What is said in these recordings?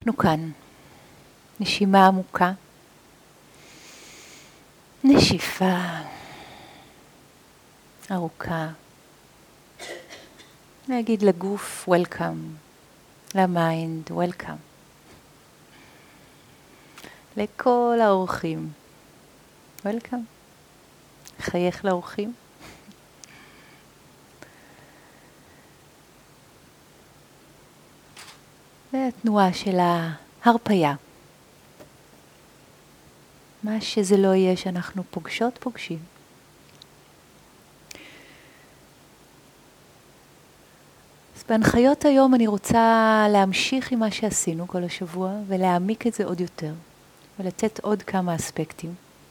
אנחנו כאן. נשימה עמוקה. נשיפה ארוכה. נגיד לגוף welcome, למיינד welcome. לכל האורחים welcome. חייך לאורחים. והתנועה של ההרפיה. מה שזה לא יהיה שאנחנו פוגשים. אז בהנחיות היום אני רוצה להמשיך עם מה שעשינו כל השבוע ולהעמיק את זה עוד יותר ולתת עוד כמה אספקטים.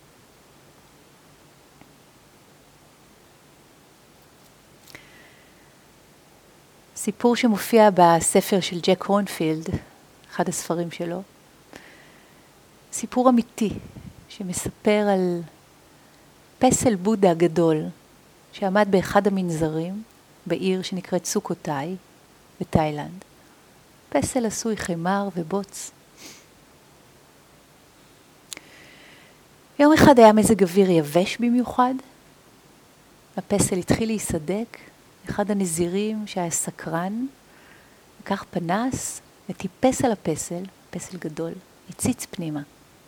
סיפור שמופיע בספר של ג'ק קורנפילד, אחד הספרים שלו, סיפור אמיתי שמספר על פסל בודה גדול שעמד באחד המנזרים בעיר שנקראת סוקוטאי בתאילנד. פסל עשוי חמר ובוץ. יום אחד היה מזג אוויר יבש במיוחד. הפסל התחיל להיסדק. אחד הנזירים שהיה סקרן, לקח פנס וטיפס על הפסל, פסל גדול, הציץ פנימה.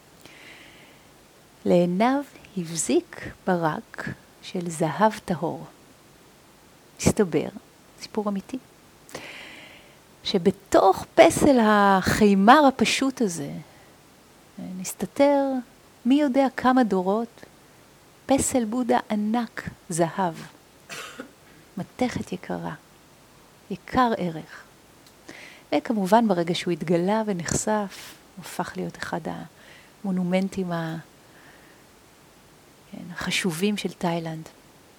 לעיניו הבזיק ברק של זהב טהור. הסתבר, סיפור אמיתי, שבתוך פסל החימר הפשוט הזה, נסתתר מי יודע כמה דורות, פסל בודה ענק זהב. מתכת יקרה, יקר ערך. וכמובן ברגע שהוא התגלה ונחשף, הוא הפך להיות אחד המונומנטים החשובים של תאילנד.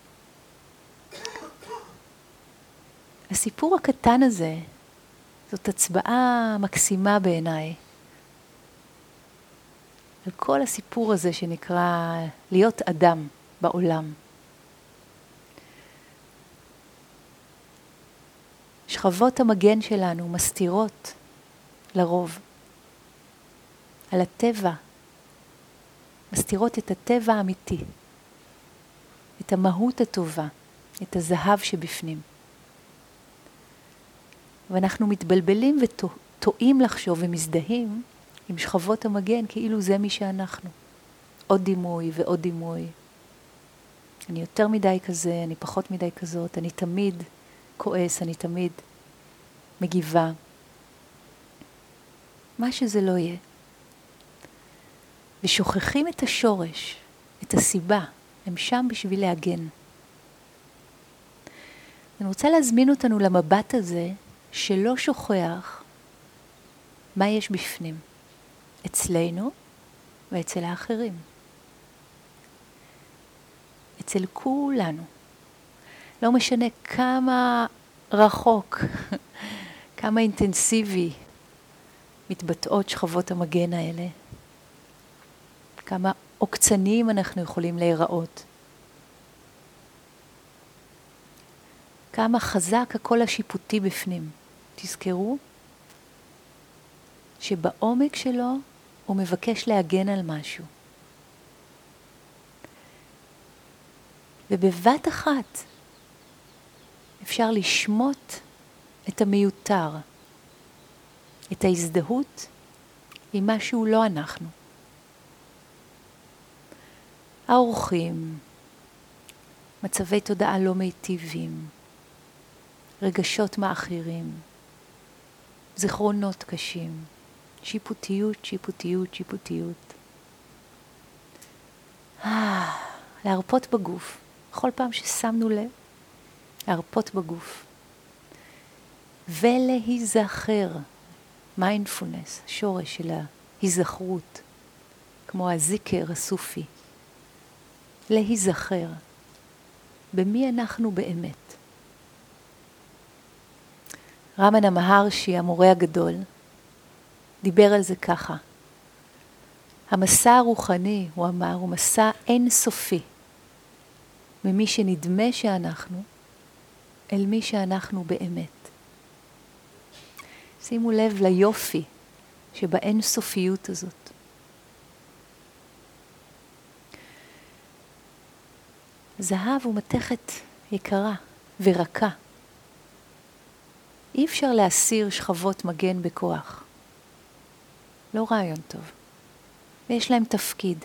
הסיפור הקטן הזה, זאת הצבעה מקסימה בעיניי, על כל הסיפור הזה שנקרא להיות אדם בעולם. שכבות המגן שלנו מסתירות לרוב על הטבע, מסתירות את הטבע האמיתי, את המהות הטובה, את הזהב שבפנים. ואנחנו מתבלבלים וטועים לחשוב ומזדהים עם שכבות המגן כאילו זה מי שאנחנו. עוד דימוי ועוד דימוי. אני יותר מדי כזה, אני פחות מדי כזאת, אני תמיד כועס, אני תמיד מגיבה. מה שזה לא יהיה. ושוכחים את השורש, את הסיבה. הם שם בשביל להגן. אני רוצה להזמין אותנו למבט הזה שלא שוכח מה יש בפנים. אצלנו ואצל האחרים. אצל כולנו. לא משנה כמה רחוק, כמה אינטנסיבי מתבטאות שכבות המגן האלה. כמה עוקצניים אנחנו יכולים להיראות. כמה חזק הקול השיפוטי בפנים. תזכרו שבעומק שלו הוא מבקש להגן על משהו. ובבת אחת אפשר לשמוט את המיותר, את ההזדהות עם משהו לא אנחנו. האורחים, מצבי תודעה לא מיטיבים, רגשות מאחרים, זיכרונות קשים, שיפוטיות. להרפות בגוף, בכל פעם ששמנו לב, להרפות בגוף. ולהיזכר, מיינדפולנס, שורש של ההיזכרות, כמו הזיקר הסופי. להיזכר במי אנחנו באמת. רמנה מהרשי, המורה הגדול, דיבר על זה ככה. המסע הרוחני, הוא אמר, הוא מסע אינסופי. ממי שנדמה שאנחנו, אל מי שאנחנו באמת. שימו לב ליופי שבאין סופיות הזאת. זהב הוא מתכת יקרה ורכה. אי אפשר להסיר שכבות מגן בכוח. לא רעיון טוב. ויש להם תפקיד.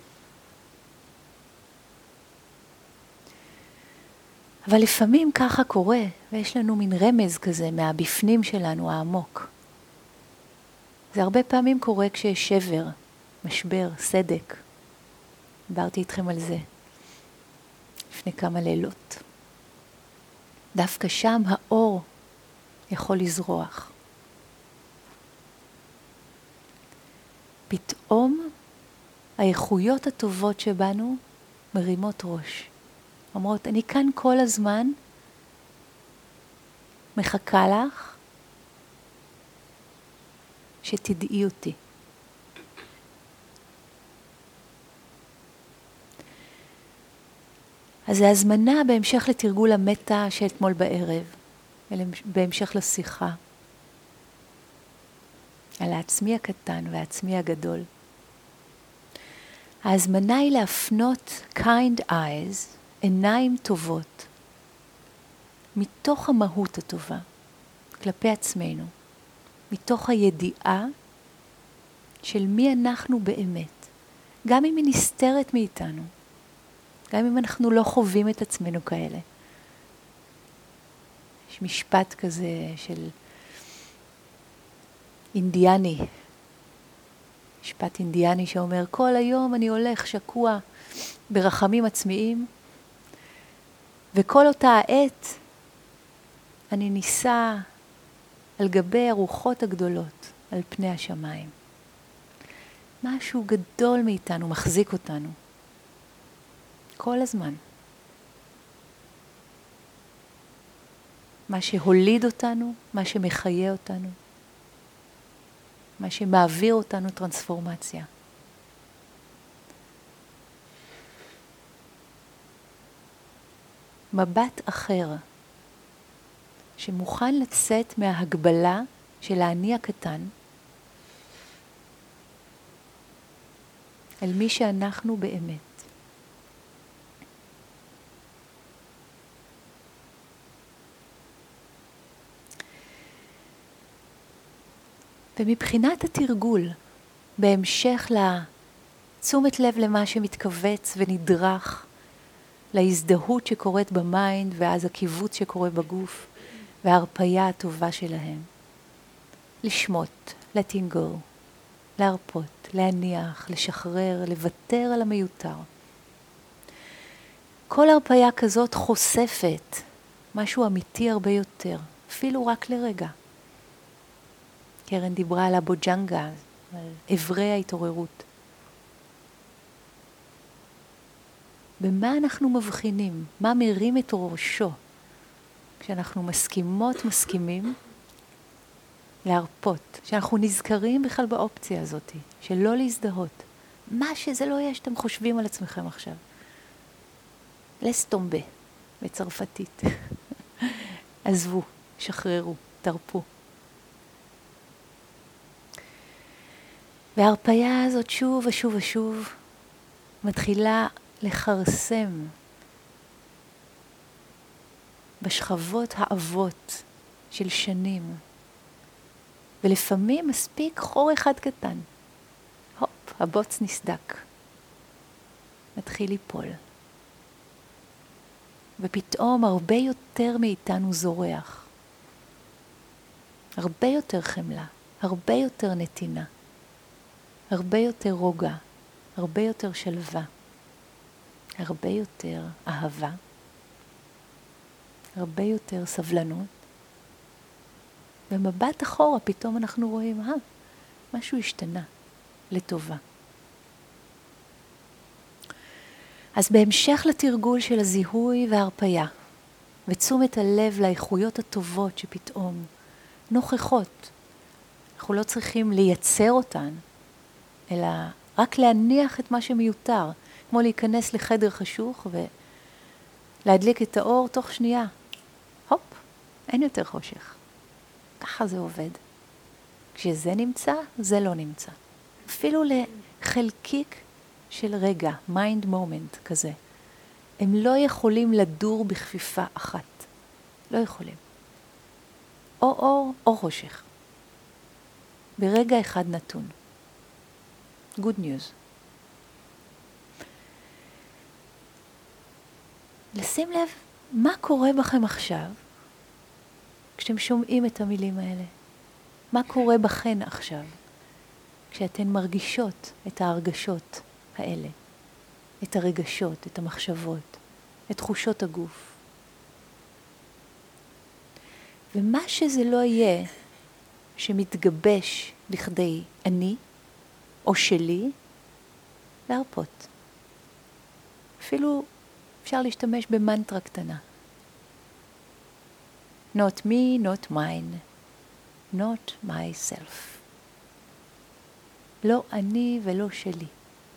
אבל לפעמים ככה קורה, ויש לנו מין רמז כזה מהבפנים שלנו העמוק. זה הרבה פעמים קורה כשיש שבר, משבר, סדק. דיברתי איתכם על זה לפני כמה לילות. דווקא שם האור יכול לזרוח. פתאום האיכויות הטובות שבנו מרימות ראש. אומרות, אני כאן כל הזמן, מחכה לך, שתדעי אותי. אז זה הזמנה בהמשך לתרגול המטה שאתמול בערב, בהמשך לשיחה, על העצמי הקטן והעצמי הגדול. ההזמנה היא להפנות kind eyes, עיניים טובות, מתוך המהות הטובה, כלפי עצמנו, מתוך הידיעה של מי אנחנו באמת, גם אם היא נסתרת מאיתנו, גם אם אנחנו לא חווים את עצמנו כאלה. יש משפט כזה של אינדיאני, משפט אינדיאני שאומר, כל היום אני הולך שקוע ברחמים עצמיים, וכל אותה העת אני ניסה על גבי הרוחות הגדולות, על פני השמיים. משהו גדול מאיתנו מחזיק אותנו. כל הזמן. מה שהוליד אותנו, מה שמחיה אותנו, מה שמעביר אותנו טרנספורמציה. מבט אחר, שמוכן לצאת מההגבלה של האני הקטן, על מי שאנחנו באמת. ומבחינת התרגול, בהמשך לתשומת לב למה שמתכווץ ונדרך, להזדהות שקורית במיינד ואז הקיבוץ שקורה בגוף, וההרפיה הטובה שלהם. לשמות, letting go, להרפות, להניח, לשחרר, לוותר על המיותר. כל הרפיה כזאת חושפת משהו אמיתי הרבה יותר, אפילו רק לרגע. קרן דיברה על הבוג'נגה, על עברי ההתעוררות. במה אנחנו מבחינים? מה מרים את ראשו? כשאנחנו מסכימים להרפות, שאנחנו נזכרים בכלל באופציה הזאת, שלא להזדהות. מה שזה לא יהיה שאתם חושבים על עצמכם עכשיו. לסטומבה, בצרפתית. עזבו, שחררו, תרפו. וההרפיה הזאת שוב ושוב ושוב מתחילה לחרסם בשכבות העבות של שנים. ולפעמים מספיק חור אחד קטן. הופ, הבוץ נסדק. מתחיל ליפול. ופתאום הרבה יותר מאיתנו זורח. הרבה יותר חמלה, הרבה יותר נתינה. הרבה יותר רוגע, הרבה יותר שלווה, הרבה יותר אהבה, הרבה יותר סבלנות. במבט אחורה פתאום אנחנו רואים, משהו השתנה לטובה. אז בהמשך לתרגול של הזיהוי וההרפיה, ותשומת הלב לאיכויות הטובות שפתאום נוכחות, אנחנו לא צריכים לייצר אותן, אלא רק להניח את מה שמיותר, כמו להיכנס לחדר חשוך ולהדליק את האור תוך שנייה. הופ, אין יותר חושך. ככה זה עובד. כשזה נמצא, זה לא נמצא. אפילו לחלקיק של רגע, mind moment כזה. הם לא יכולים לדור בכפיפה אחת. לא יכולים. או אור או חושך. ברגע אחד נתון. Good news. לשים לב מה קורה בכם עכשיו כשאתם שומעים את המילים האלה. מה קורה בכן עכשיו כשאתן מרגישות את ההרגשות האלה, את הרגשות, את המחשבות, את תחושות הגוף. ומה שזה לא יהיה שמתגבש לכדי אני או שלי, להרפות. אפילו אפשר להשתמש במנטרה קטנה. Not me, not mine, not myself. לא אני ולא שלי.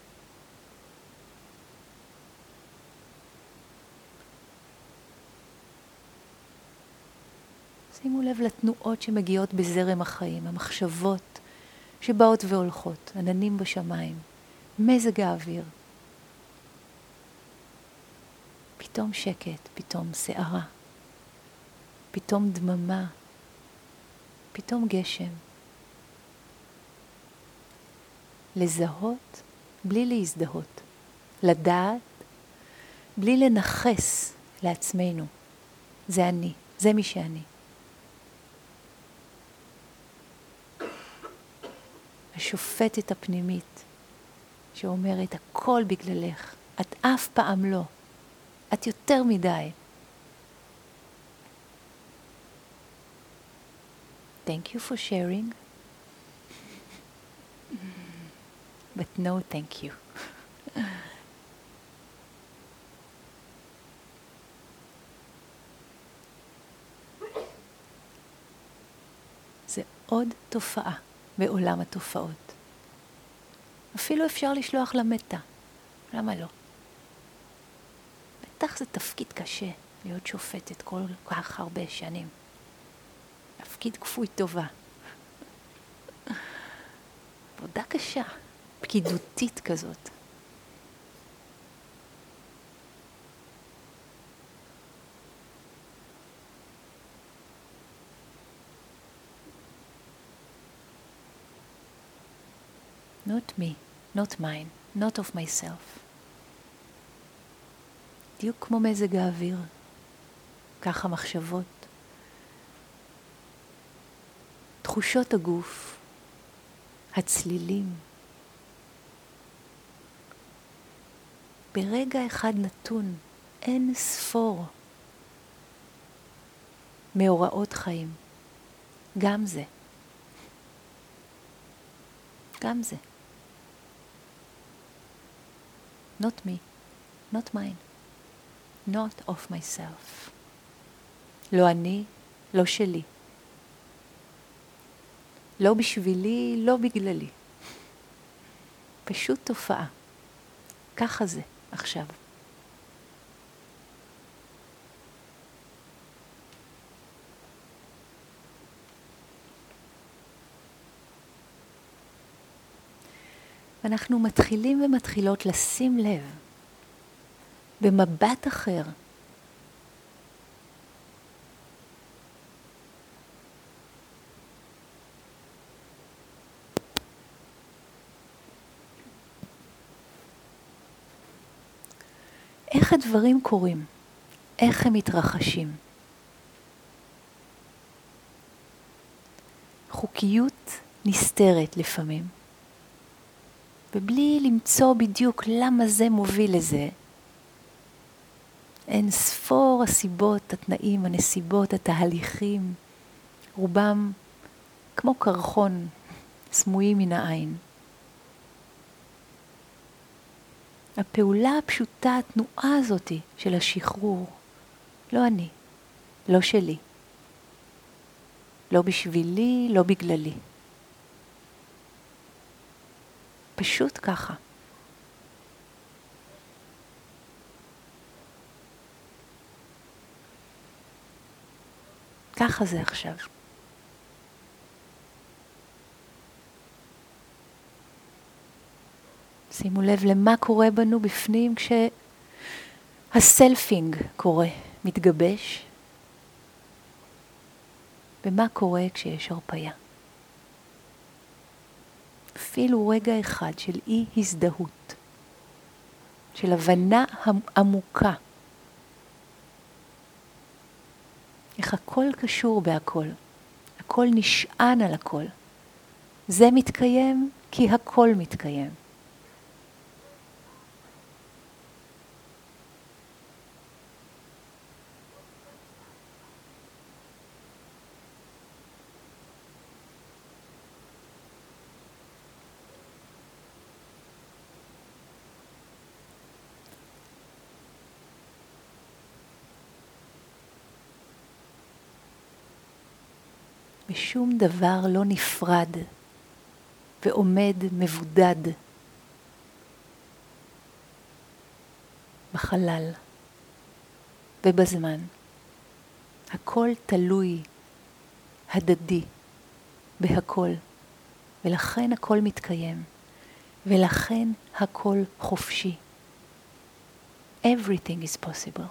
שימו לב לתנועות שמגיעות בזרם החיים, המחשבות שבאות והולכות, עננים בשמיים, מזג האוויר. פתאום שקט, פתאום שערה, פתאום דממה, פתאום גשם. לזהות בלי להזדהות, לדעת בלי לנחס לעצמנו. זה אני, זה מי שאני. השופטת הפנימית שאומרת הכל בגללך, את אף פעם לא, את יותר מדי. Thank you for sharing, but no thank you. זה עוד תופעה בעולם התופעות. אפילו אפשר לשלוח למטה. למה לא? בטח זה תפקיד קשה להיות שופטת כל כך הרבה שנים. תפקיד כפוי טובה. עבודה קשה, פקידותית כזאת. Not me, not mine, not of myself. בדיוק כמו מזג האוויר, ככה מחשבות. תחושות הגוף, הצלילים. ברגע אחד נתון, אין ספור מאורעות חיים. גם זה. גם זה. Not me, not mine, not of myself. לא אני, לא שלי. לא בשבילי, לא בגללי. פשוט תופעה. ככה זה עכשיו. אנחנו מתחילים ומתחילות לשים לב במבט אחר איך הדברים קורים, איך הם מתרחשים. חוקיות נסתרת לפעמים. ובלי למצוא בדיוק למה זה מוביל לזה, אין ספור הסיבות, התנאים, הנסיבות, התהליכים, רובם כמו קרחון, סמויים מן העין. הפעולה הפשוטה, התנועה הזאת של השחרור, לא אני, לא שלי, לא בשבילי, לא בגללי. פשוט ככה. ככה זה עכשיו. שימו לב למה קורה בנו בפנים כשהסלפינג קורה, מתגבש, ומה קורה כשיש הרפיה. אפילו רגע אחד של אי הזדהות, של הבנה עמוקה. איך הכל קשור בהכל, הכל נשען על הכל. זה מתקיים כי הכל מתקיים. ושום דבר לא נפרד ועומד מבודד בחלל ובזמן. הכל תלוי, הדדי, בהכל, ולכן הכל מתקיים, ולכן הכל חופשי. Everything is possible.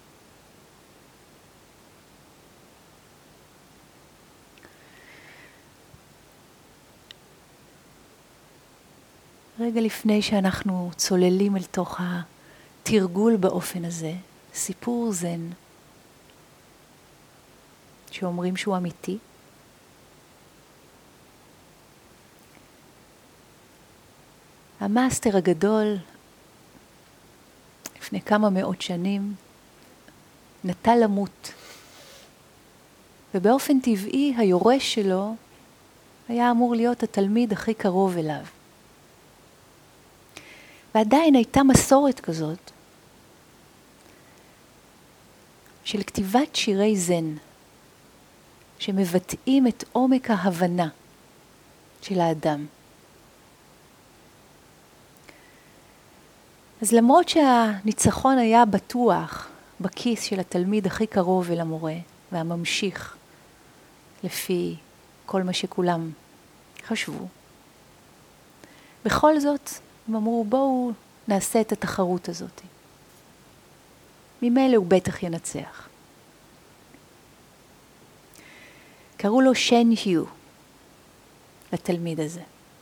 רגע לפני שאנחנו צוללים אל תוך התרגול באופן הזה, סיפור זן שאומרים שהוא אמיתי. המאסטר הגדול לפני כמה מאות שנים נטה למות, ובאופן טבעי היורש שלו היה אמור להיות התלמיד הכי קרוב אליו. ועדיין הייתה מסורת כזאת של כתיבת שירי זן שמבטאים את עומק ההבנה של האדם. אז למרות שהניצחון היה בטוח בכיס של התלמיד הכי קרוב אל המורה והממשיך לפי כל מה שכולם חשבו, בכל זאת הם אמרו, בואו נעשה את התחרות הזאת. ממילא הוא בטח ינצח. קראו לו שן היו, לתלמיד הזה.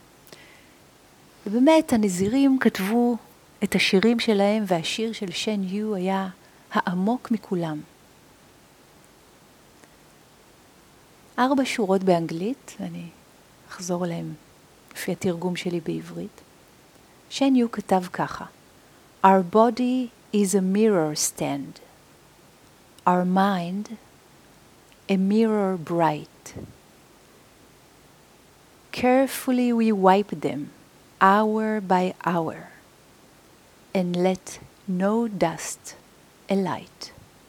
ובאמת הנזירים כתבו את השירים שלהם, והשיר של שן היו היה העמוק מכולם. 4 שורות באנגלית, ואני אחזור עליהם לפי התרגום שלי בעברית. שן יו כתב ככה: Our body is a mirror stand, our mind a mirror bright. Carefully we wipe them hour by hour and let no dust alight.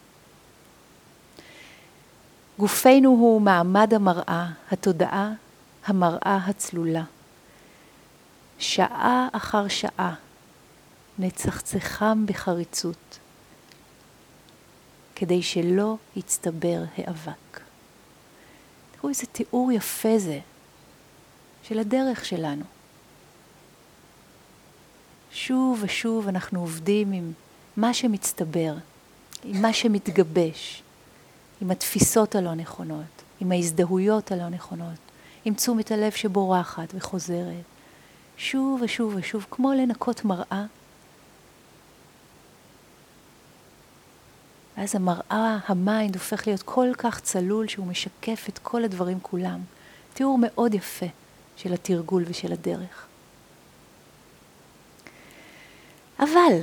גופנו הוא מעמד המראה, התודעה, המראה הצלולה. שעה אחר שעה נצחצחם בחריצות, כדי שלא יצטבר האבק. תראו איזה תיאור יפה זה של הדרך שלנו. שוב ושוב אנחנו עובדים עם מה שמצטבר, עם מה שמתגבש, עם התפיסות הלא נכונות, עם ההזדהויות הלא נכונות, עם תשומת הלב שבורחת וחוזרת. שוב ושוב ושוב, כמו לנקות מראה. ואז המראה, המיינד, הופך להיות כל כך צלול שהוא משקף את כל הדברים כולם. תיאור מאוד יפה של התרגול ושל הדרך. אבל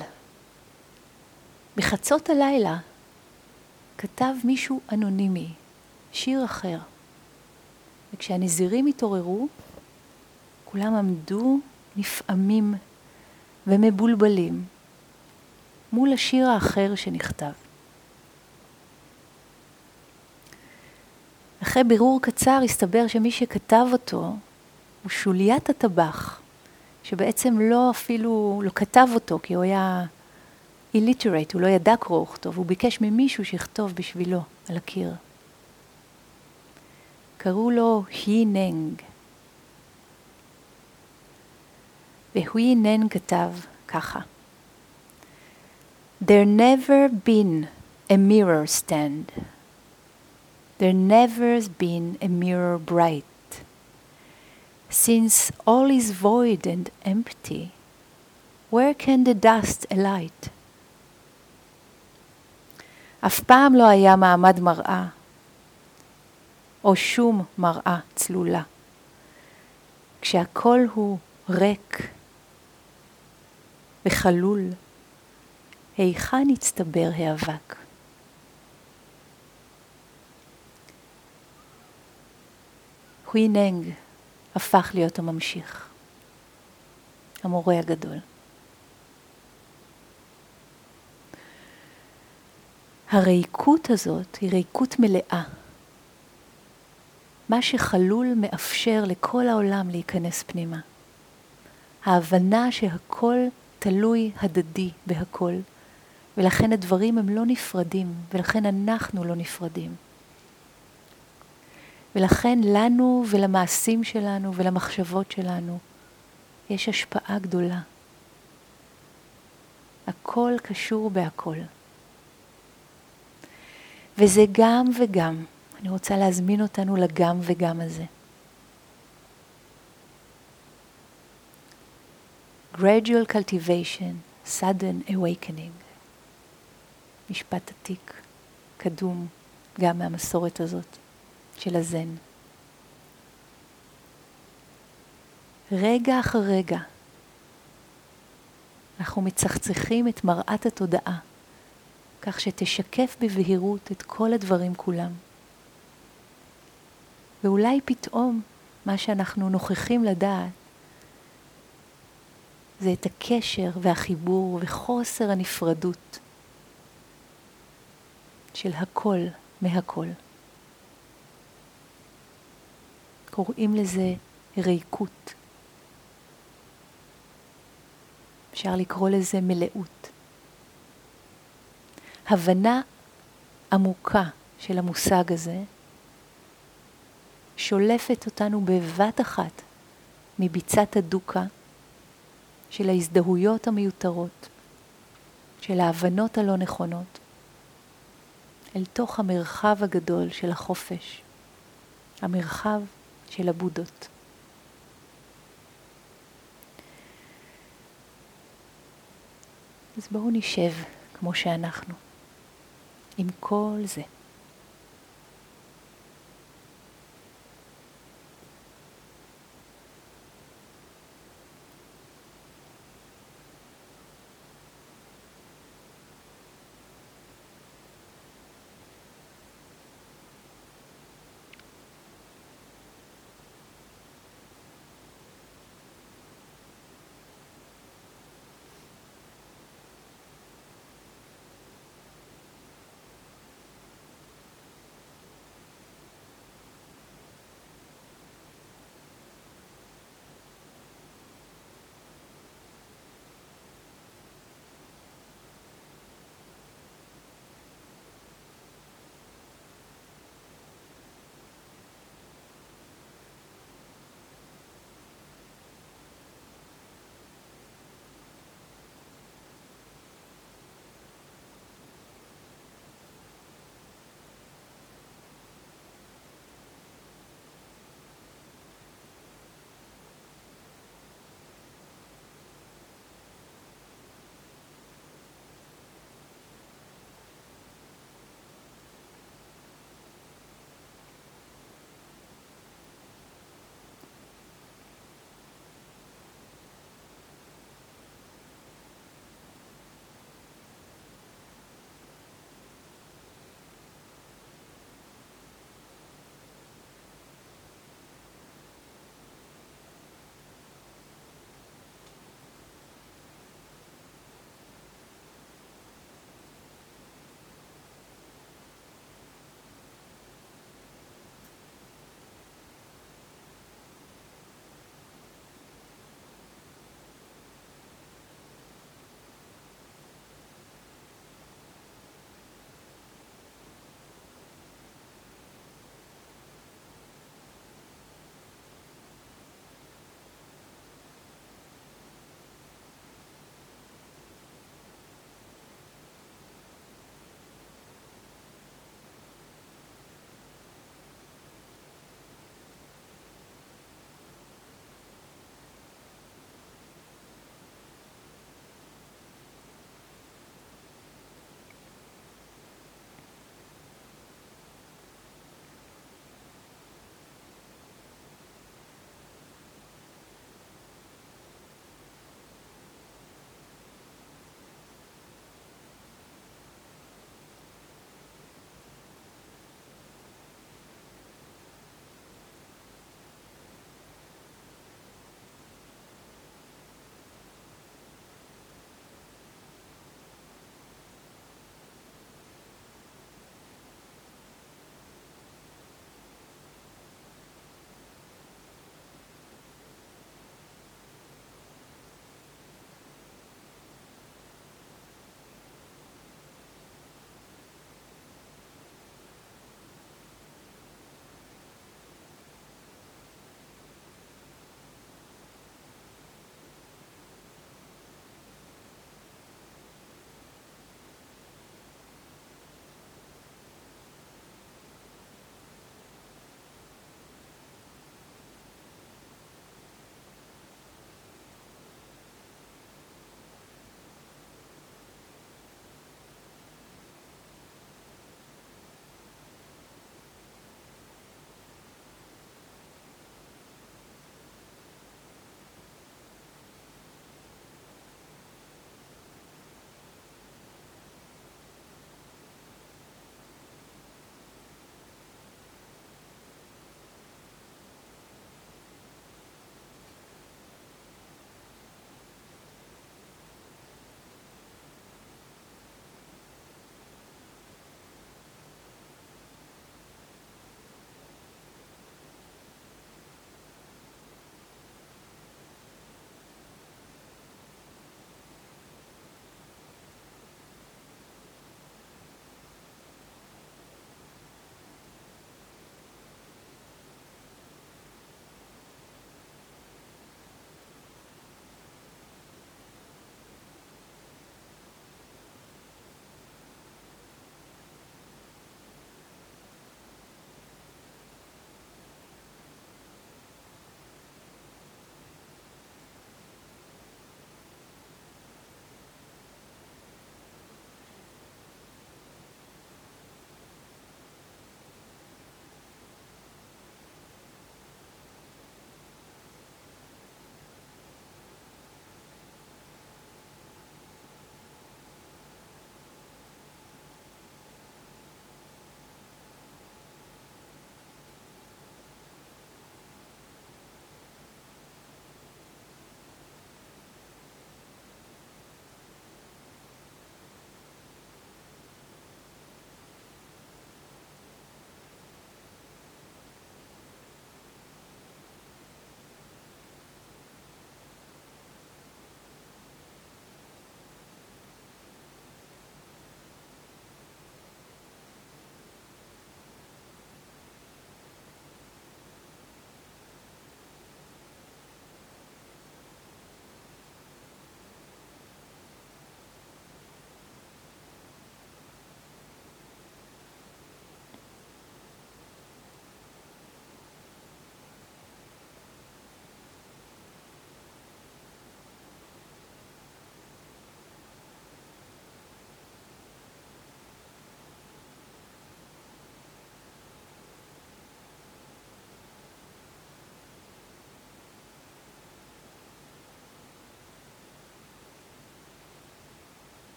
בחצות הלילה כתב מישהו אנונימי שיר אחר. וכשהנזירים התעוררו, כולם עמדו נפעמים ומבולבלים מול השיר האחר שנכתב. אחרי בירור קצר הסתבר שמי שכתב אותו הוא שוליית הטבח, שבעצם לא כתב אותו כי הוא היה illiterate, הוא לא ידע קרוא וכתוב, הוא ביקש ממישהו שיכתוב בשבילו על הקיר. קראו לו הי ננג. והואי נן כתב ככה: There never been a mirror stand. There never's been a mirror bright. Since all is void and empty, where can the dust alight? אף פעם לא היה מעמד מראה, או שום מראה צלולה. כשהכל הוא ריק וחלול, היכן יצטבר האבק? הואי ננג הפך להיות הממשיך, המורה הגדול. הריקות הזאת היא ריקות מלאה. מה שחלול מאפשר לכל העולם להיכנס פנימה. ההבנה שהכל תלוי הדדי בהכל, ולכן הדברים הם לא נפרדים, ולכן אנחנו לא נפרדים. ולכן לנו ולמעשים שלנו ולמחשבות שלנו יש השפעה גדולה. הכל קשור בהכל. וזה גם וגם. אני רוצה להזמין אותנו לגם וגם הזה. Gradual cultivation, sudden awakening. משפט עתיק, קדום, גם מהמסורת הזאת של הזן. רגע אחר רגע, אנחנו מצחצחים את מראת התודעה, כך שתשקף בבהירות את כל הדברים כולם. ואולי פתאום מה שאנחנו נוכחים לדעת, זה את הקשר והחיבור וחוסר הנפרדות של הכל מהכל. קוראים לזה ריקות. אפשר לקרוא לזה מלאות. הבנה עמוקה של המושג הזה שולפת אותנו בבת אחת מביצת הדוקה של ההזדהויות המיותרות, של ההבנות הלא נכונות, אל תוך המרחב הגדול של החופש, המרחב של הבודות. אז בואו נשב כמו שאנחנו, עם כל זה.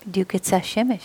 בדיוק יצא השמש.